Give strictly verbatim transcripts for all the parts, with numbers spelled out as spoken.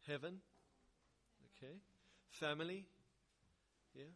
Heaven. Okay. Family. Yeah.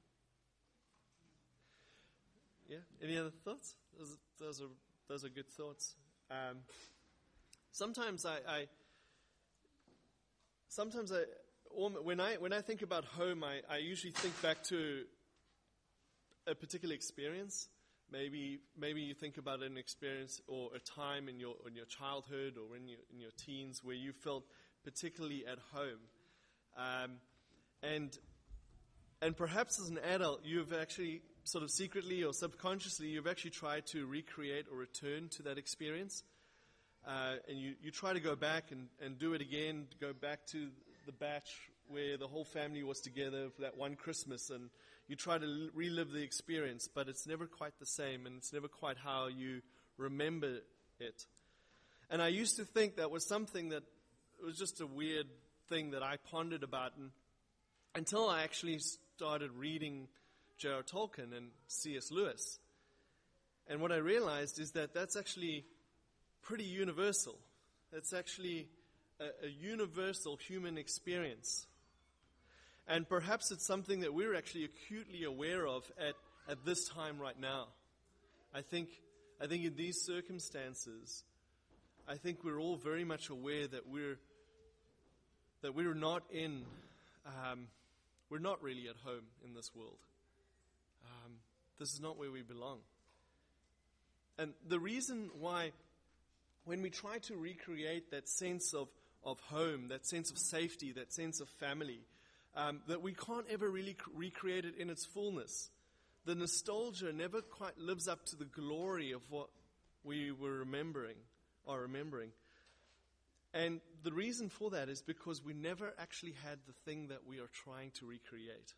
Yeah. Any other thoughts? Those, those are those are good thoughts. Um, sometimes I, I sometimes I when I when I think about home, I, I usually think back to a particular experience. Maybe maybe you think about an experience or a time in your in your childhood or in your in your teens where you felt particularly at home, um, and and perhaps as an adult you've actually sort of secretly or subconsciously you've actually tried to recreate or return to that experience, uh, and you, you try to go back and, and do it again, go back to the batch where the whole family was together for that one Christmas, and you try to relive the experience, but it's never quite the same, and it's never quite how you remember it. And I used to think that was something that was just a weird thing that I pondered about, and until I actually started reading J R Tolkien and C S Lewis. And what I realized is that that's actually pretty universal. That's actually a, a universal human experience. And perhaps it's something that we're actually acutely aware of at, at this time right now. I think I think in these circumstances, I think we're all very much aware that we're that we're not in um, we're not really at home in this world. Um, this is not where we belong. And the reason why, when we try to recreate that sense of, of home, that sense of safety, that sense of family, um, that we can't ever really recreate it in its fullness. The nostalgia never quite lives up to the glory of what we were remembering or remembering. And the reason for that is because we never actually had the thing that we are trying to recreate.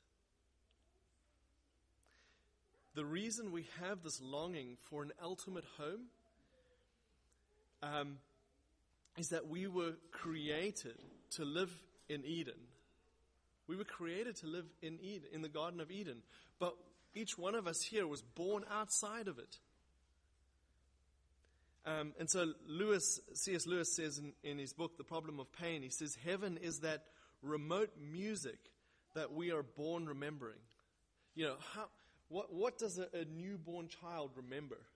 The reason we have this longing for an ultimate home um, is that we were created to live in Eden. We were created to live in Eden, in the Garden of Eden. But each one of us here was born outside of it. Um, and so Lewis, C S Lewis says in, in his book, The Problem of Pain, he says, heaven is that remote music that we are born remembering. You know, how... What what does a, a newborn child remember?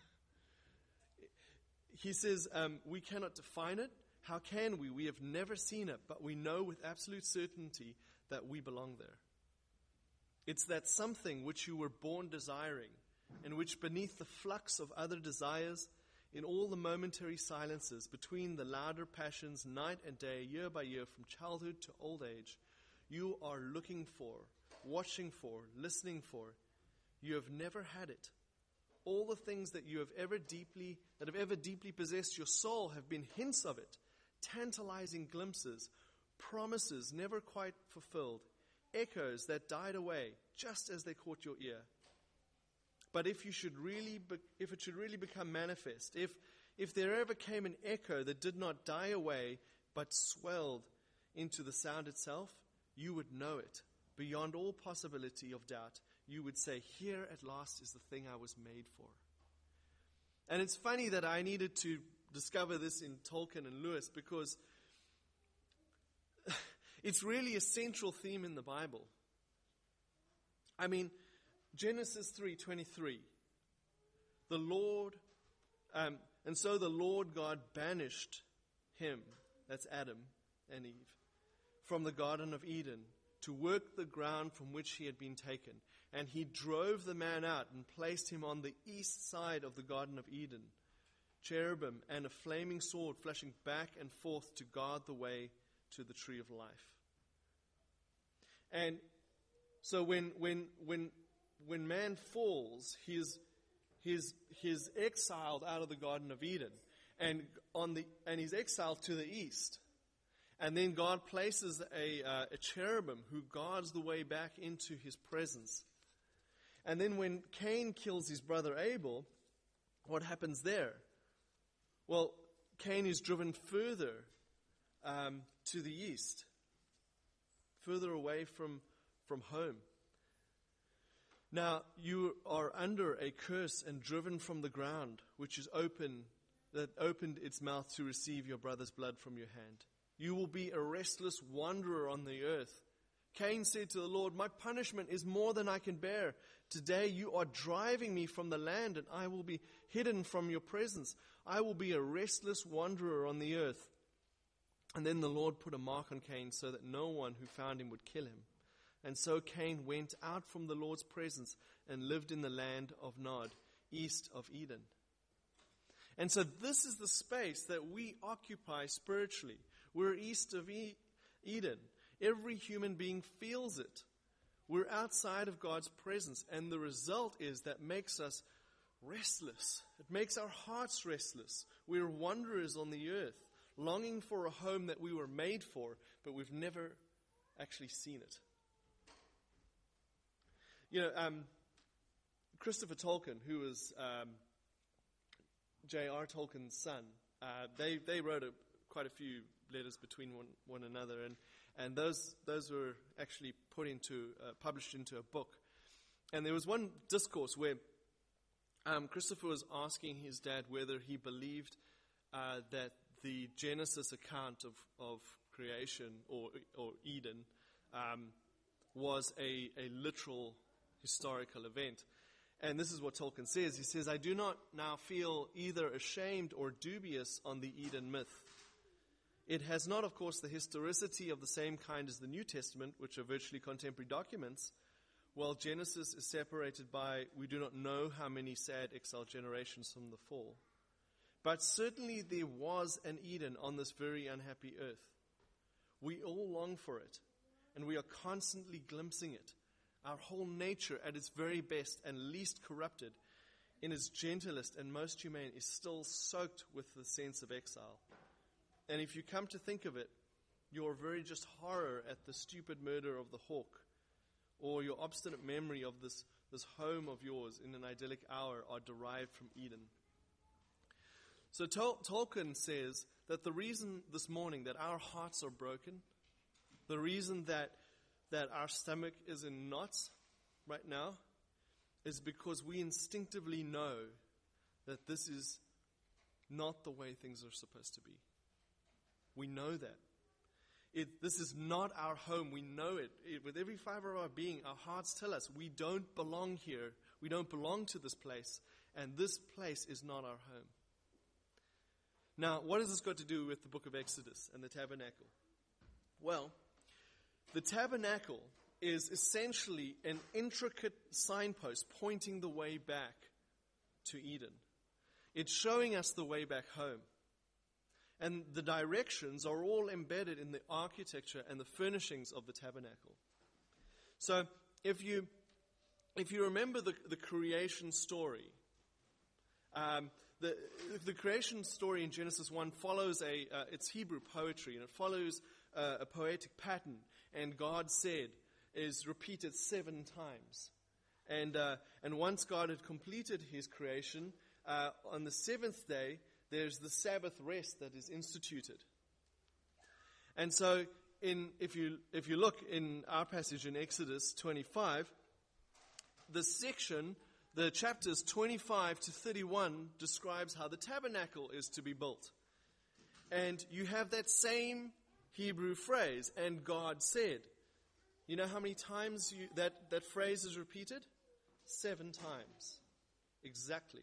He says, um, we cannot define it. How can we? We have never seen it, but we know with absolute certainty that we belong there. It's that something which you were born desiring, and which beneath the flux of other desires, in all the momentary silences between the louder passions night and day, year by year, from childhood to old age, you are looking for, watching for, listening for. You have never had it. All the things that you have ever deeply, that have ever deeply possessed your soul have been hints of it, tantalizing glimpses, promises never quite fulfilled, echoes that died away just as they caught your ear. But if you should really, be, if it should really become manifest, if if there ever came an echo that did not die away but swelled into the sound itself, you would know it. Beyond all possibility of doubt, you would say, here at last is the thing I was made for. And it's funny that I needed to discover this in Tolkien and Lewis, because it's really a central theme in the Bible. I mean, Genesis three twenty-three, the Lord, um, and so the Lord God banished him, that's Adam and Eve, from the Garden of Eden, to work the ground from which he had been taken. And he drove the man out and placed him on the east side of the Garden of Eden, cherubim and a flaming sword flashing back and forth to guard the way to the tree of life. And so when when when when man falls, he is he is, he is exiled out of the Garden of Eden, and on the and he's exiled to the east. And then God places a, uh, a cherubim who guards the way back into his presence. And then when Cain kills his brother Abel, what happens there? Well, Cain is driven further um, to the east, further away from, from home. Now, you are under a curse and driven from the ground, which is open, that opened its mouth to receive your brother's blood from your hand. You will be a restless wanderer on the earth. Cain said to the Lord, my punishment is more than I can bear. Today you are driving me from the land, and I will be hidden from your presence. I will be a restless wanderer on the earth. And then the Lord put a mark on Cain so that no one who found him would kill him. And so Cain went out from the Lord's presence and lived in the land of Nod, east of Eden. And so this is the space that we occupy spiritually. We're east of e- Eden. Every human being feels it. We're outside of God's presence, and the result is that makes us restless. It makes our hearts restless. We're wanderers on the earth, longing for a home that we were made for, but we've never actually seen it. You know, um, Christopher Tolkien, who was um, J R Tolkien's son, uh, they they wrote a, quite a few letters between one, one another, and and those those were actually put into uh, published into a book. And there was one discourse where um, Christopher was asking his dad whether he believed uh, that the Genesis account of, of creation or or Eden um, was a, a literal historical event. And this is what Tolkien says. He says, I do not now feel either ashamed or dubious on the Eden myth. It has not, of course, the historicity of the same kind as the New Testament, which are virtually contemporary documents, while Genesis is separated by, we do not know how many sad exiled generations from the fall. But certainly there was an Eden on this very unhappy earth. We all long for it, and we are constantly glimpsing it. Our whole nature, at its very best and least corrupted, in its gentlest and most humane, is still soaked with the sense of exile. And if you come to think of it, your very just horror at the stupid murder of the hawk, or your obstinate memory of this, this home of yours in an idyllic hour, are derived from Eden. So Tol- Tolkien says that the reason this morning that our hearts are broken, the reason that that our stomach is in knots right now, is because we instinctively know that this is not the way things are supposed to be. We know that. It, this is not our home. We know it. it. With every fiber of our being, our hearts tell us we don't belong here. We don't belong to this place. And this place is not our home. Now, what has this got to do with the book of Exodus and the tabernacle? Well, the tabernacle is essentially an intricate signpost pointing the way back to Eden. It's showing us the way back home. And the directions are all embedded in the architecture and the furnishings of the tabernacle. So if you if you remember the, the creation story, um, the the creation story in Genesis one follows a uh, it's Hebrew poetry, and it follows uh, a poetic pattern. And God said is repeated seven times. And uh, and once God had completed his creation, uh, on the seventh day, there's the Sabbath rest that is instituted. And so in if you if you look in our passage in Exodus twenty-five, the section, the chapters twenty-five to thirty-one describes how the tabernacle is to be built. And you have that same Hebrew phrase, and God said. You know how many times you, that, that phrase is repeated? Seven times. Exactly.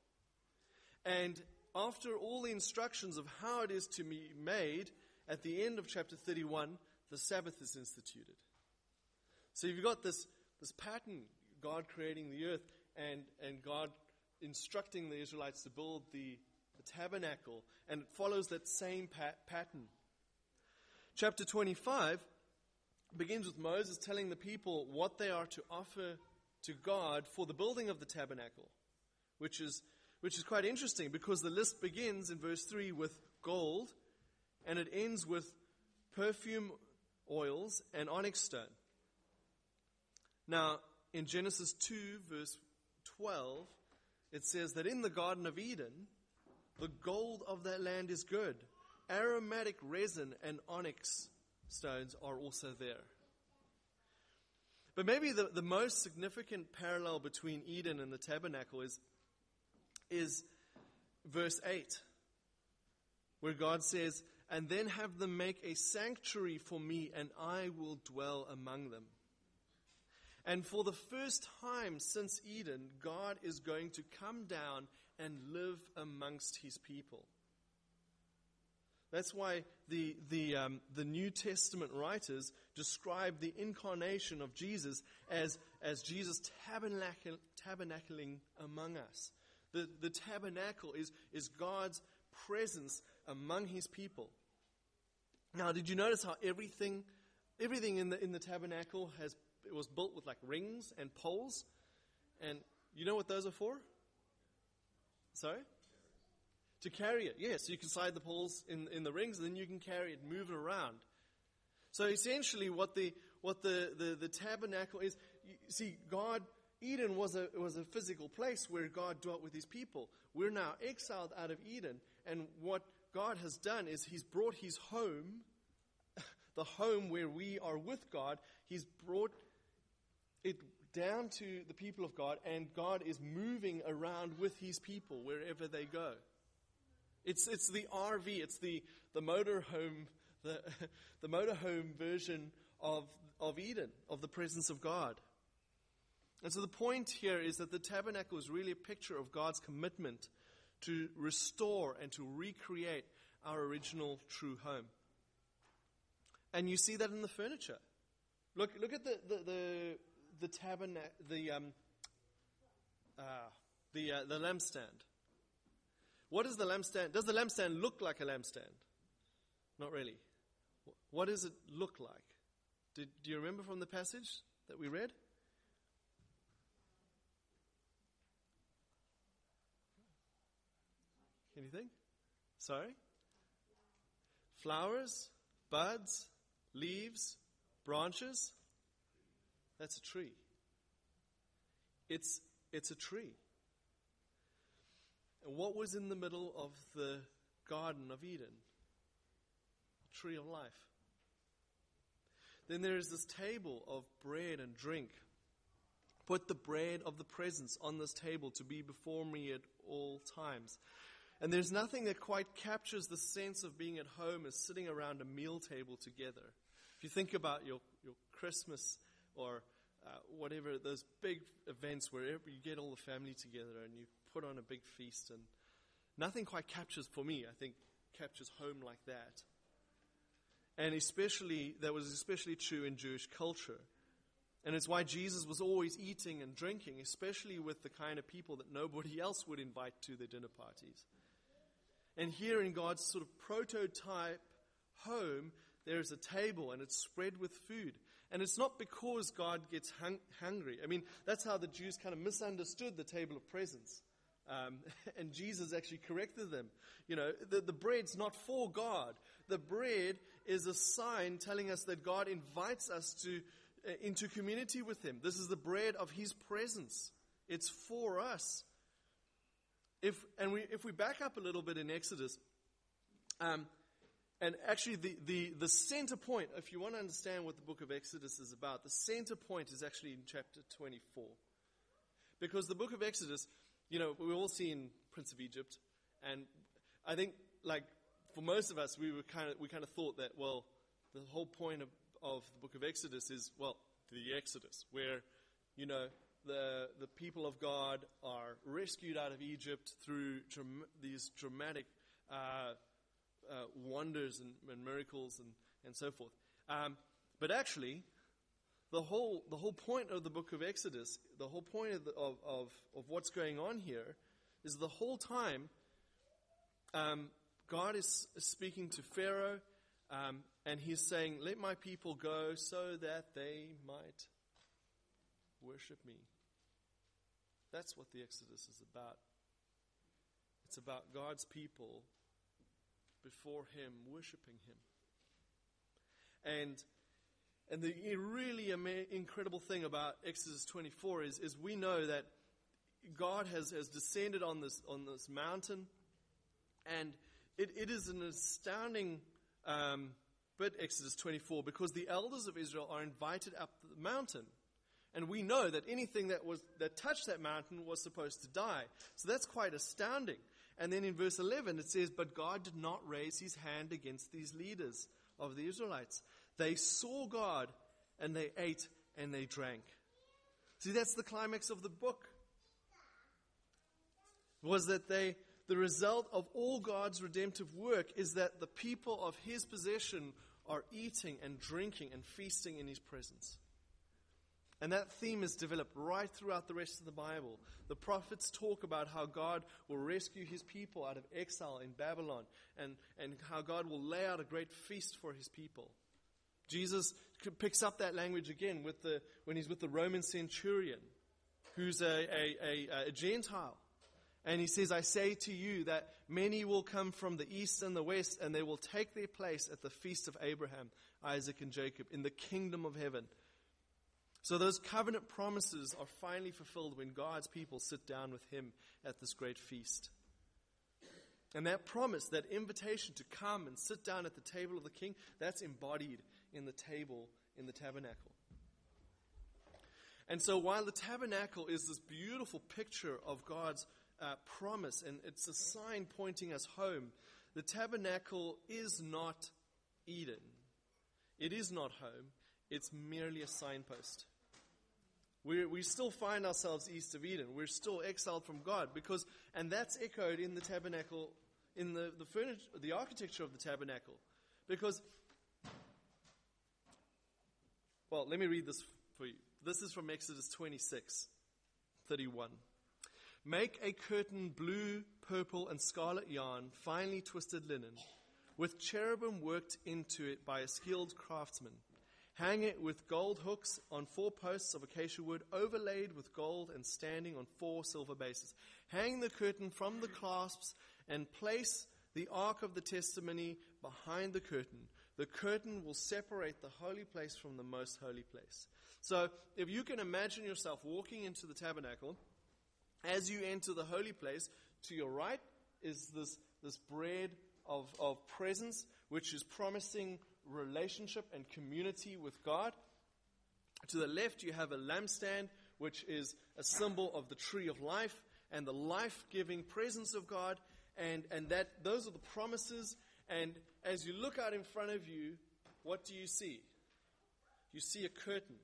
And after all the instructions of how it is to be made, at the end of chapter thirty-one, the Sabbath is instituted. So you've got this, this pattern, God creating the earth and, and God instructing the Israelites to build the, the tabernacle, and it follows that same pat- pattern. Chapter twenty-five begins with Moses telling the people what they are to offer to God for the building of the tabernacle, which is which is quite interesting because the list begins in verse three with gold and it ends with perfume oils and onyx stone. Now, in Genesis two, verse twelve, it says that in the Garden of Eden, the gold of that land is good. Aromatic resin and onyx stones are also there. But maybe the, the most significant parallel between Eden and the tabernacle is, is verse eight, where God says, and then have them make a sanctuary for me, and I will dwell among them. And for the first time since Eden, God is going to come down and live amongst his people. That's why the the um, the New Testament writers describe the incarnation of Jesus as, as Jesus tabernacle, tabernacling among us. The the tabernacle is, is God's presence among his people. Now, did you notice how everything everything in the in the tabernacle has it was built with like rings and poles? And you know what those are for? Sorry? To carry it, yes. You can slide the poles in, in the rings, and then you can carry it, move it around. So essentially, what the what the, the, the tabernacle is, you see, God, Eden was a was a physical place where God dwelt with his people. We're now exiled out of Eden, and what God has done is he's brought his home, the home where we are with God, he's brought it down to the people of God, and God is moving around with his people wherever they go. It's it's the R V, it's the, the motorhome, the the motorhome version of of Eden, of the presence of God. And so the point here is that the tabernacle is really a picture of God's commitment to restore and to recreate our original true home. And you see that in the furniture. Look look at the the the, the tabernacle, the um uh, the uh, the lampstand. What is the lampstand? Does the lampstand look like a lampstand? Not really. What does it look like? Did, do you remember from the passage that we read? Anything? Sorry? Flowers, buds, leaves, branches. That's a tree. It's it's a tree. And what was in the middle of the Garden of Eden? A tree of life. Then there is this table of bread and drink. Put the bread of the presence on this table to be before me at all times. And there's nothing that quite captures the sense of being at home as sitting around a meal table together. If you think about your, your Christmas or uh, whatever, those big events where you get all the family together and you put on a big feast, and nothing quite captures, for me, I think, captures home like that. And especially, that was especially true in Jewish culture. And it's why Jesus was always eating and drinking, especially with the kind of people that nobody else would invite to their dinner parties. And here in God's sort of prototype home, there's a table and it's spread with food. And it's not because God gets hung- hungry. I mean, that's how the Jews kind of misunderstood the table of presence. Um, and Jesus actually corrected them. You know, the, the bread's not for God. The bread is a sign telling us that God invites us to uh, into community with him. This is the bread of his presence. It's for us. If and we if we back up a little bit in Exodus, um, and actually the, the, the center point, if you want to understand what the book of Exodus is about, the center point is actually in chapter twenty-four. Because the book of Exodus, you know, we all seen Prince of Egypt, and I think, like, for most of us, we were kind of we kind of thought that, well, the whole point of, of the book of Exodus is, well, the Exodus, where, you know, the the people of God are rescued out of Egypt through dram- these dramatic uh, uh, wonders and, and miracles and, and so forth. Um, but actually, the whole the whole point of the book of Exodus, the whole point of the, of, of of what's going on here, is the whole time um, God is speaking to Pharaoh, um, and he's saying, "Let my people go so that they might worship me." That's what the Exodus is about. It's about God's people before him, worshiping him. And and the really ama- incredible thing about Exodus twenty-four is, is we know that God has, has descended on this on this mountain, and it, it is an astounding um, bit, Exodus twenty-four, because the elders of Israel are invited up the mountain. And we know that anything that was that touched that mountain was supposed to die. So that's quite astounding. And then in verse eleven it says, but God did not raise his hand against these leaders of the Israelites. They saw God and they ate and they drank. See, that's the climax of the book. Was that they, the result of all God's redemptive work is that the people of his possession are eating and drinking and feasting in his presence. And that theme is developed right throughout the rest of the Bible. The prophets talk about how God will rescue his people out of exile in Babylon, and, and how God will lay out a great feast for his people. Jesus picks up that language again with the, when he's with the Roman centurion, who's a, a, a, a Gentile. And he says, I say to you that many will come from the east and the west, and they will take their place at the feast of Abraham, Isaac, and Jacob in the kingdom of heaven. So those covenant promises are finally fulfilled when God's people sit down with him at this great feast. And that promise, that invitation to come and sit down at the table of the king, that's embodied in the table in the tabernacle. And so while the tabernacle is this beautiful picture of God's uh, promise, and it's a sign pointing us home, the tabernacle is not Eden. It is not home. It's merely a signpost. We we still find ourselves east of Eden. We're still exiled from God, because, and that's echoed in the tabernacle, in the the furniture, the architecture of the tabernacle, because. Well, let me read this for you. This is from Exodus twenty-six, thirty-one. Make a curtain blue, purple, and scarlet yarn, finely twisted linen, with cherubim worked into it by a skilled craftsman. Hang it with gold hooks on four posts of acacia wood, overlaid with gold and standing on four silver bases. Hang the curtain from the clasps and place the ark of the testimony behind the curtain. The curtain will separate the holy place from the most holy place. So if you can imagine yourself walking into the tabernacle, as you enter the holy place, to your right is this, this bread of, of presence, which is promising relationship and community with God. To the left, you have a lampstand, which is a symbol of the tree of life and the life-giving presence of God. And, and that those are the promises. And as you look out in front of you, what do you see? You see a curtain.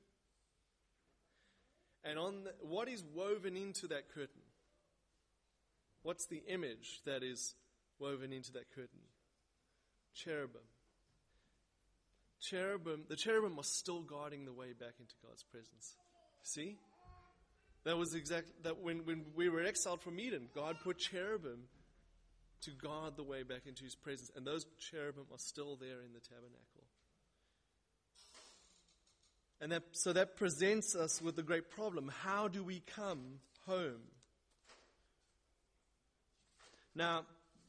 And on the, what is woven into that curtain? What's the image that is woven into that curtain? Cherubim. Cherubim, the cherubim are still guarding the way back into God's presence. See? That was exactly that when, when we were exiled from Eden, God put cherubim to guard the way back into his presence. And those cherubim are still there in the tabernacle. And that, so that presents us with the great problem. How do we come home? Now,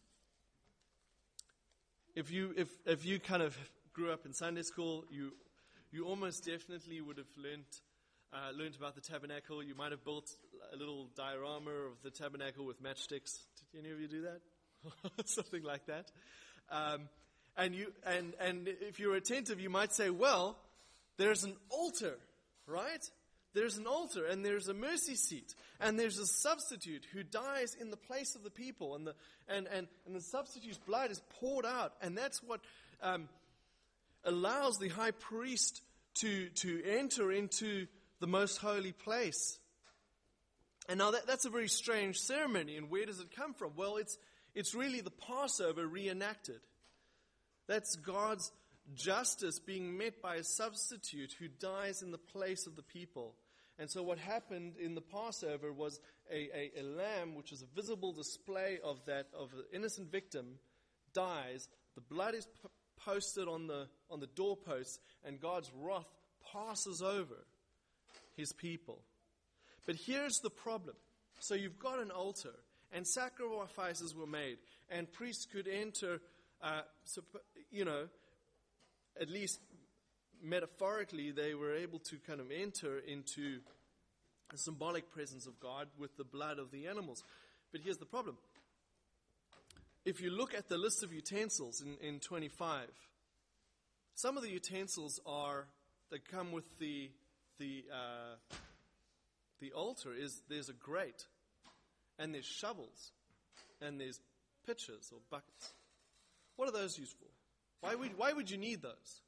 if you if if you kind of grew up in Sunday school, you you almost definitely would have learned uh, learned about the tabernacle. You might have built a little diorama of the tabernacle with matchsticks. Did any of you do that? Something like that. Um, and you and and if you're attentive, you might say, well, there's an altar, right? There's an altar, and there's a mercy seat, and there's a substitute who dies in the place of the people, and the and and, and the substitute's blood is poured out, and that's what um, allows the high priest to to enter into the most holy place. And now that, that's a very strange ceremony, and where does it come from? Well, it's it's really the Passover reenacted. That's God's justice being met by a substitute who dies in the place of the people. And so what happened in the Passover was a, a, a lamb, which is a visible display of that, of the innocent victim, dies. The blood is p- posted on the on the doorposts, and God's wrath passes over his people. But here's the problem. So you've got an altar, and sacrifices were made, and priests could enter, uh, you know, at least metaphorically, they were able to kind of enter into a symbolic presence of God with the blood of the animals. But here's the problem. If you look at the list of utensils in, in twenty-five, some of the utensils are, that come with the the uh, the altar, is there's a grate, and there's shovels, and there's pitchers or buckets. What are those used for? Why would, why would you need those?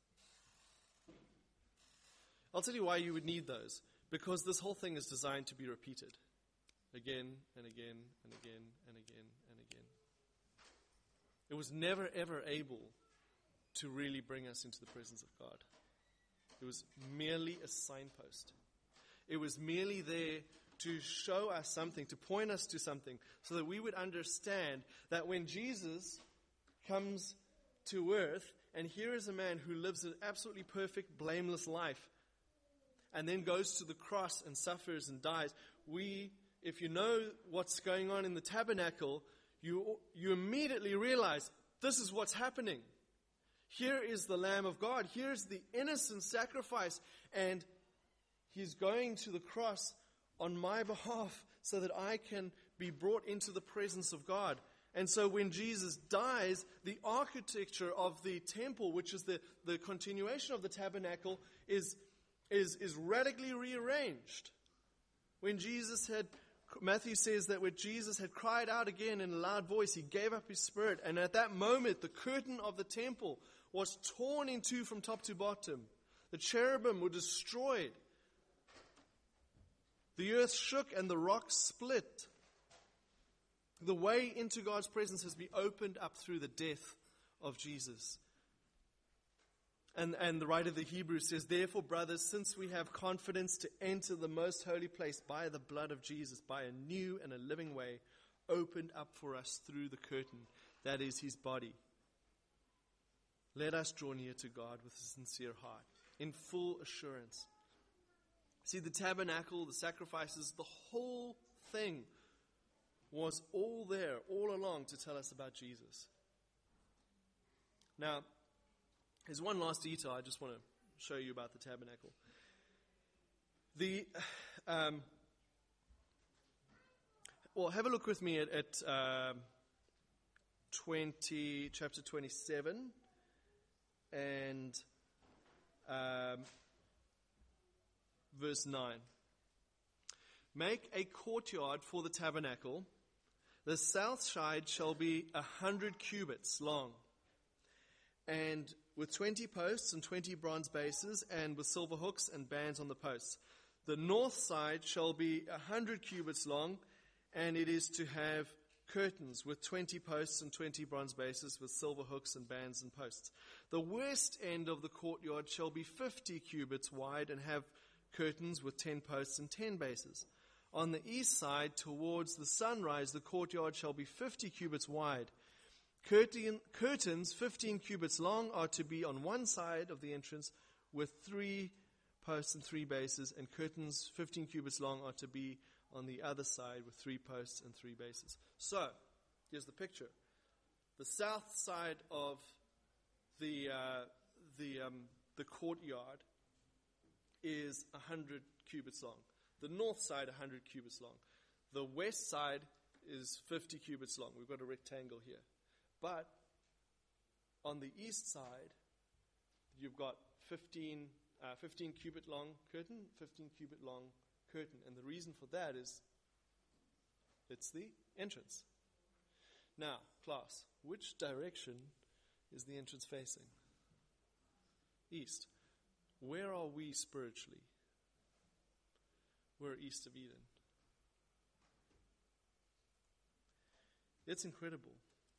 I'll tell you why you would need those. Because this whole thing is designed to be repeated. Again and again and again and again and again. It was never ever able to really bring us into the presence of God. It was merely a signpost. It was merely there to show us something, to point us to something, so that we would understand that when Jesus comes to earth, and here is a man who lives an absolutely perfect, blameless life, and then goes to the cross and suffers and dies, we, if you know what's going on in the tabernacle, you, you immediately realize this is what's happening. Here is the Lamb of God. Here's the innocent sacrifice. And he's going to the cross on my behalf so that I can be brought into the presence of God. And so when Jesus dies, the architecture of the temple, which is the, the continuation of the tabernacle, is, is, is radically rearranged. When Jesus had, Matthew says that when Jesus had cried out again in a loud voice, he gave up his spirit. And at that moment, the curtain of the temple was torn in two from top to bottom. The cherubim were destroyed. The earth shook and the rocks split. The way into God's presence has been opened up through the death of Jesus. And, and the writer of the Hebrews says, therefore, brothers, since we have confidence to enter the most holy place by the blood of Jesus, by a new and a living way, opened up for us through the curtain, that is his body. Let us draw near to God with a sincere heart, in full assurance. See, the tabernacle, the sacrifices, the whole thing was all there, all along, to tell us about Jesus. Now, there's one last detail I just want to show you about the tabernacle. The, um, well, have a look with me at, at um, twenty, chapter twenty-seven, and um, verse nine. Make a courtyard for the tabernacle. The south side shall be a hundred cubits long, and with twenty posts and twenty bronze bases, and with silver hooks and bands on the posts. The north side shall be a hundred cubits long, and it is to have curtains with twenty posts and twenty bronze bases, with silver hooks and bands and posts. The west end of the courtyard shall be fifty cubits wide, and have curtains with ten posts and ten bases. On the east side, towards the sunrise, the courtyard shall be fifty cubits wide. Curtain, curtains, fifteen cubits long, are to be on one side of the entrance, with three posts and three bases, and curtains, fifteen cubits long, are to be on the other side, with three posts and three bases. So, here's the picture. The south side of the uh, the um, the courtyard is a hundred cubits long. The north side, a hundred cubits long. The west side is fifty cubits long. We've got a rectangle here. But on the east side, you've got fifteen, uh, fifteen cubit long curtain, fifteen cubit long curtain. And the reason for that is it's the entrance. Now, class, which direction is the entrance facing? East. Where are we spiritually? We're east of Eden. It's incredible.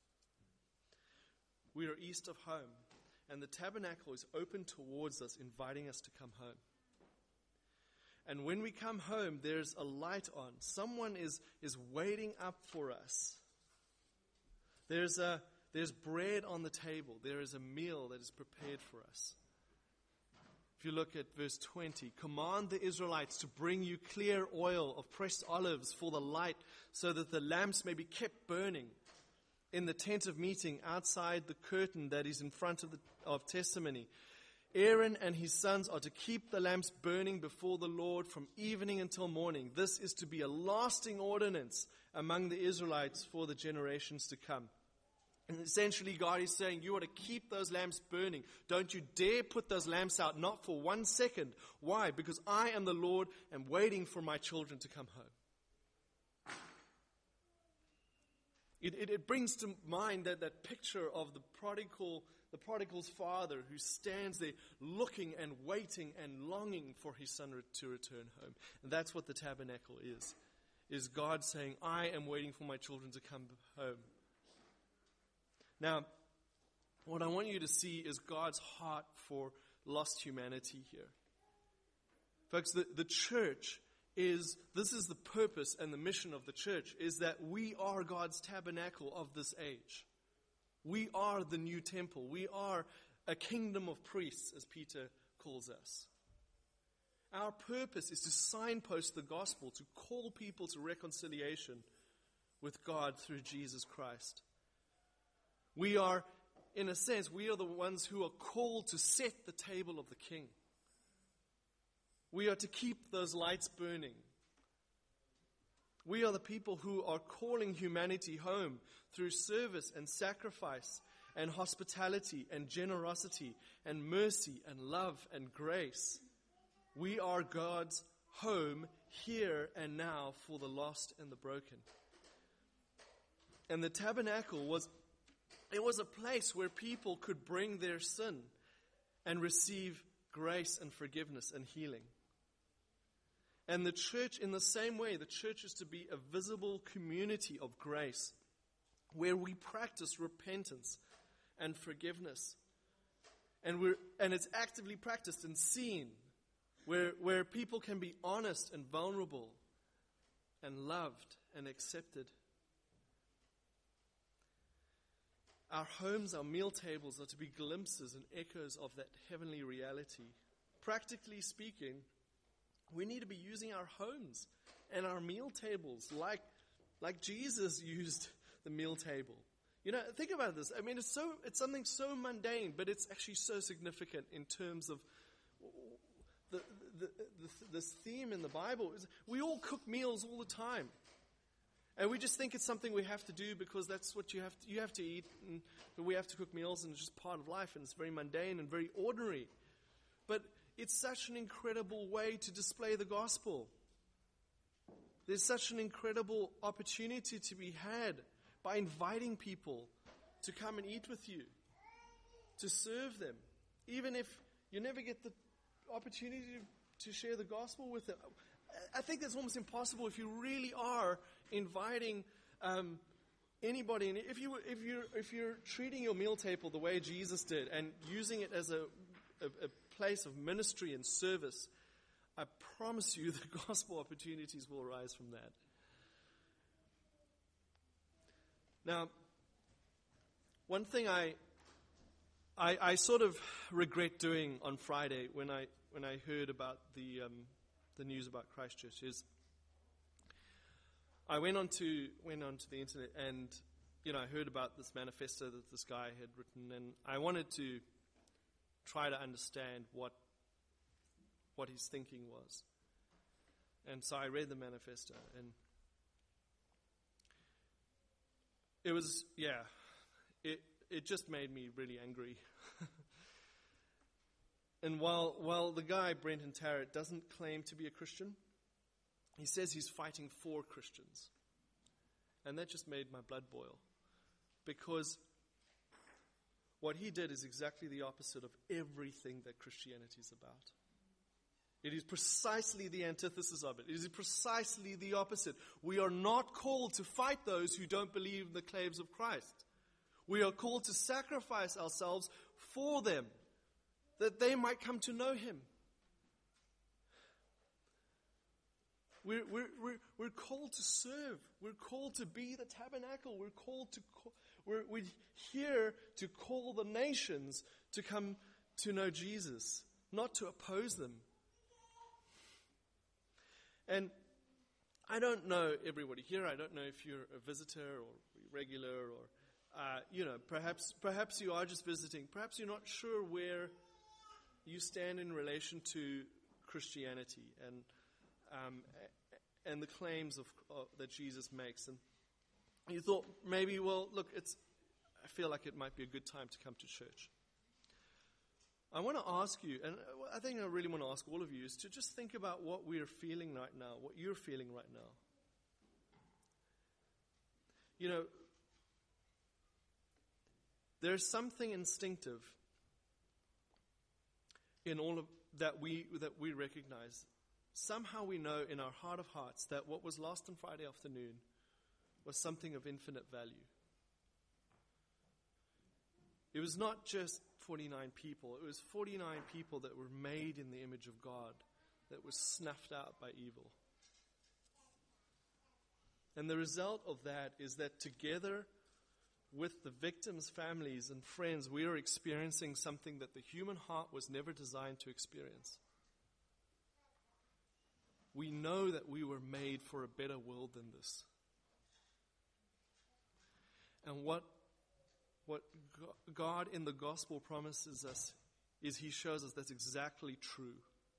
We are east of home, and the tabernacle is open towards us, inviting us to come home. And when we come home, there's a light on. Someone is, is waiting up for us. There's a there's bread on the table. There is a meal that is prepared for us. If you look at verse twenty, command the Israelites to bring you clear oil of pressed olives for the light, so that the lamps may be kept burning in the tent of meeting outside the curtain that is in front of the of testimony. Aaron and his sons are to keep the lamps burning before the Lord from evening until morning. This is to be a lasting ordinance among the Israelites for the generations to come. And essentially, God is saying, you are to keep those lamps burning. Don't you dare put those lamps out, not for one second. Why? Because I am the Lord and waiting for my children to come home. It, it, it brings to mind that, that picture of the prodigal, the prodigal's father who stands there looking and waiting and longing for his son re- to return home. And that's what the tabernacle is, is God saying, I am waiting for my children to come home. Now, what I want you to see is God's heart for lost humanity here. Folks, the, the church is, this is the purpose and the mission of the church, is that we are God's tabernacle of this age. We are the new temple. We are a kingdom of priests, as Peter calls us. Our purpose is to signpost the gospel, to call people to reconciliation with God through Jesus Christ. We are, in a sense, we are the ones who are called to set the table of the King. We are to keep those lights burning. We are the people who are calling humanity home through service and sacrifice and hospitality and generosity and mercy and love and grace. We are God's home here and now for the lost and the broken. And the tabernacle was, it was a place where people could bring their sin and receive grace and forgiveness and healing. And the church, in the same way, the church is to be a visible community of grace where we practice repentance and forgiveness. And we're and it's actively practiced and seen, where, where people can be honest and vulnerable and loved and accepted. Our homes, our meal tables are to be glimpses and echoes of that heavenly reality. Practically speaking, we need to be using our homes and our meal tables like, like Jesus used the meal table. You know, think about this. I mean, it's so it's something so mundane, but it's actually so significant in terms of the, the, the, this theme in the Bible. Is we all cook meals all the time. And we just think it's something we have to do because that's what you have to, you have to eat. And we have to cook meals, and it's just part of life, and it's very mundane and very ordinary. But it's such an incredible way to display the gospel. There's such an incredible opportunity to be had by inviting people to come and eat with you, to serve them, even if you never get the opportunity to share the gospel with them. I think that's almost impossible if you really are inviting um, anybody. And if you if you're if you're treating your meal table the way Jesus did and using it as a a, a place of ministry and service, I promise you the gospel opportunities will arise from that. Now, one thing I, I, I sort of regret doing on Friday when I when I heard about the um, the news about Christchurch is I went onto went onto the internet and you know I heard about this manifesto that this guy had written, and I wanted to try to understand what what his thinking was. And so I read the manifesto, and it was, yeah, it it just made me really angry. And while while the guy, Brenton Tarrant, doesn't claim to be a Christian, he says he's fighting for Christians. And that just made my blood boil. Because what he did is exactly the opposite of everything that Christianity is about. It is precisely the antithesis of it. It is precisely the opposite. We are not called to fight those who don't believe in the claims of Christ. We are called to sacrifice ourselves for them, that they might come to know him. We're, we're, we're, we're called to serve. We're called to be the tabernacle. We're called to, call, we're, we're here to call the nations to come to know Jesus, not to oppose them. And I don't know everybody here. I don't know if you're a visitor or regular or, uh, you know, perhaps perhaps you are just visiting. Perhaps you're not sure where you stand in relation to Christianity and um, and the claims of uh, that Jesus makes. And you thought maybe, well, look, it's. I feel like it might be a good time to come to church. I want to ask you, and I think I really want to ask all of you, is to just think about what we're feeling right now, what you're feeling right now. You know, There's something instinctive in all of that we that we recognize. Somehow we know in our heart of hearts that what was lost on Friday afternoon was something of infinite value. It was not just forty-nine people. It was forty-nine people that were made in the image of God, that was snuffed out by evil. And the result of that is that together with the victims' families and friends, we are experiencing something that the human heart was never designed to experience. We know that we were made for a better world than this. And what, what God in the gospel promises us is He shows us that's exactly true.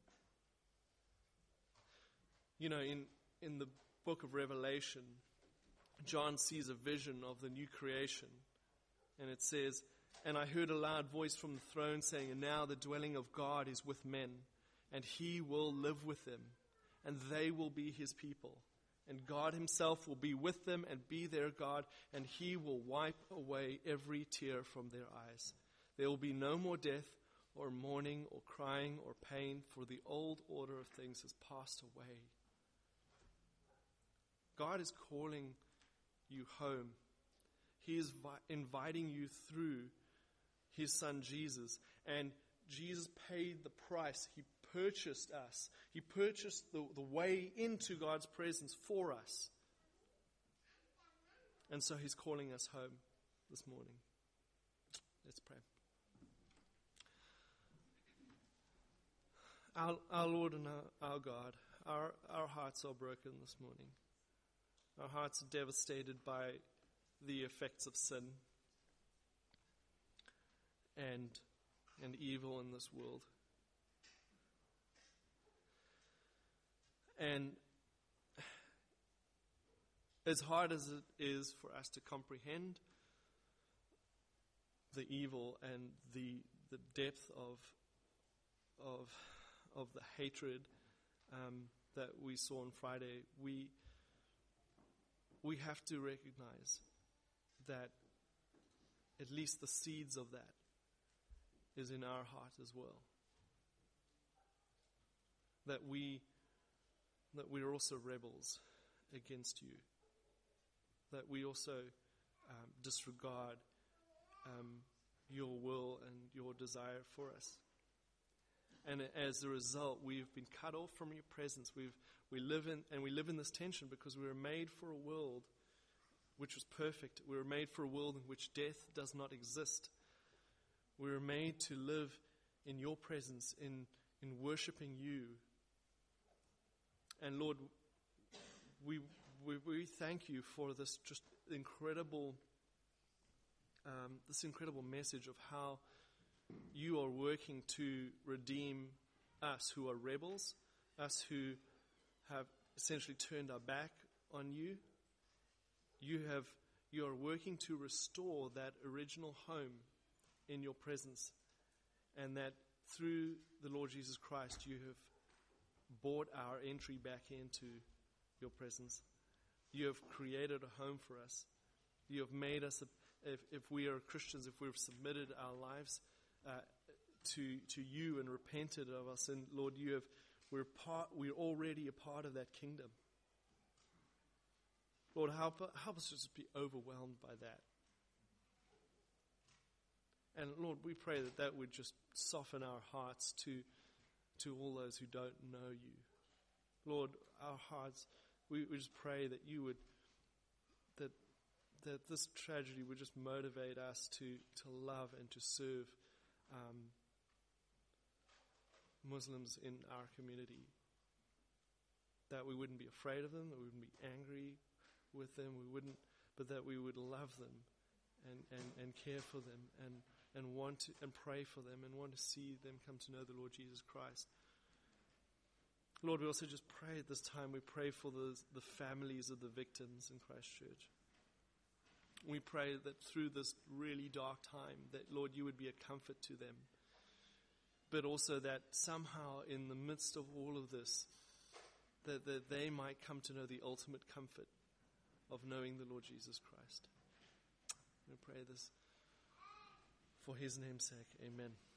You know, in, in the book of Revelation, John sees a vision of the new creation. And it says, "And I heard a loud voice from the throne saying, and now the dwelling of God is with men, and He will live with them, and they will be His people. And God Himself will be with them and be their God, and He will wipe away every tear from their eyes. There will be no more death, or mourning, or crying, or pain, for the old order of things has passed away." God is calling you home. He is vi- inviting you through His Son Jesus. And Jesus paid the price. He purchased us. He purchased the, the way into God's presence for us. And so He's calling us home this morning. Let's pray. Our, our Lord and our, our God, our, our hearts are broken this morning. Our hearts are devastated by the effects of sin and, and evil in this world. And as hard as it is for us to comprehend the evil and the the depth of of of the hatred um, that we saw on Friday, we we have to recognize that at least the seeds of that is in our heart as well. That we that we are also rebels against you. That we also um, disregard um, your will and your desire for us. And as a result, we've been cut off from your presence. We've we live in and we live in this tension because we were made for a world which was perfect. We were made for a world in which death does not exist. We were made to live in your presence, in in worshiping you. And Lord, we we, we thank you for this just incredible um, this incredible message of how you are working to redeem us who are rebels, us who have essentially turned our back on you. You have you are working to restore that original home in your presence, and that through the Lord Jesus Christ you have bought our entry back into your presence. You have created a home for us. You have made us, a, if, if we are Christians, if we've submitted our lives uh, to to you and repented of our sin, Lord, you have we're part. We're already a part of that kingdom. Lord, help help us just be overwhelmed by that. And Lord, we pray that that would just soften our hearts to to all those who don't know you. Lord, our hearts, we, we just pray that you would, that that this tragedy would just motivate us to, to love and to serve um, Muslims in our community. That we wouldn't be afraid of them, that we wouldn't be angry with them, we wouldn't, but that we would love them and, and, and care for them and and want to and pray for them and want to see them come to know the Lord Jesus Christ. Lord, we also just pray at this time, we pray for the, the families of the victims in Christchurch. We pray that through this really dark time, that, Lord, you would be a comfort to them. But also that somehow in the midst of all of this, that, that they might come to know the ultimate comfort of knowing the Lord Jesus Christ. We pray this for his name's sake. Amen.